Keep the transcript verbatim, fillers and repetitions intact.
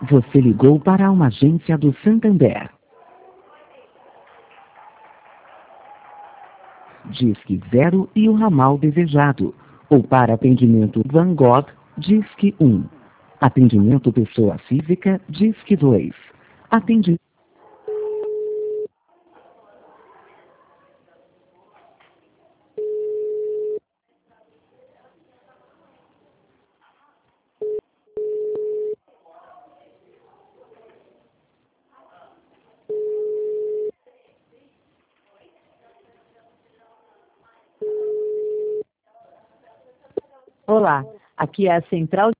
Você ligou para uma agência do Santander. Disque zero e o ramal desejado. Ou para atendimento Van Gogh, Disque um. Atendimento pessoa física, Disque dois. Atendimento. Olá, aqui é a central